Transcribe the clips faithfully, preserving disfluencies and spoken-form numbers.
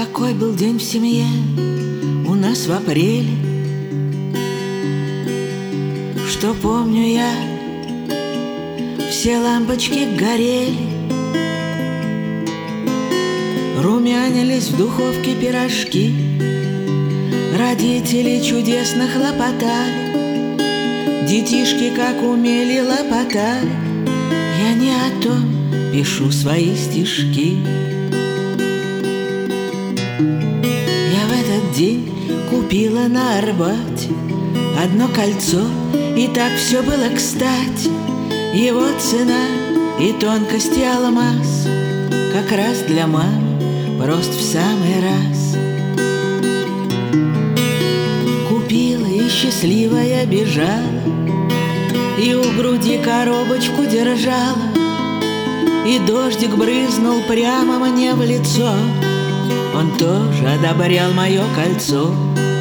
Такой был день в семье у нас в апреле, что помню я, все лампочки горели, румянились в духовке пирожки, родители чудесно хлопотали, детишки как умели лопотали. Я не о том пишу свои стишки. Я в этот день купила на Арбате одно кольцо, и так все было кстати. Его цена и тонкости алмаз как раз для мамы, просто в самый раз. Купила и счастливая бежала, и у груди коробочку держала, и дождик брызнул прямо мне в лицо. Он тоже одобрял мое кольцо.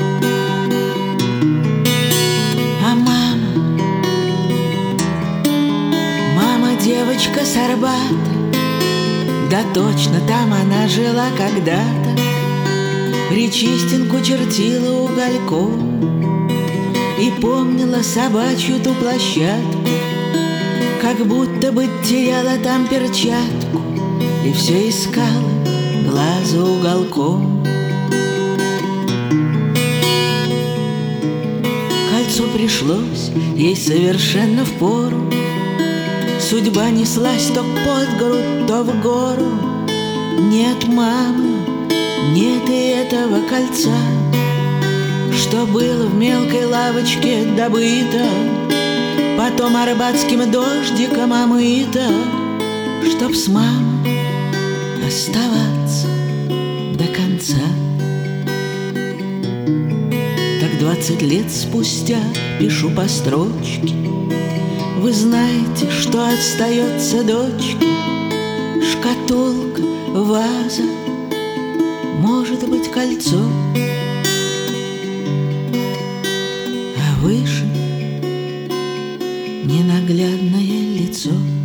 А мама, мама девочка с Арбата, да точно там она жила когда-то, причистенку чертила угольком и помнила собачью ту площадку, как будто бы теряла там перчатку и все искала глаза уголком. Кольцу пришлось ей совершенно впору. Судьба неслась то под гору, то в гору. Нет мамы, нет и этого кольца, что было в мелкой лавочке добыто, потом арбатским дождиком омыто, чтоб с мамой оставаться до конца. Так двадцать лет спустя пишу по строчке: вы знаете, что остается дочке? Шкатулка, ваза, может быть, кольцо, а выше ненаглядное лицо.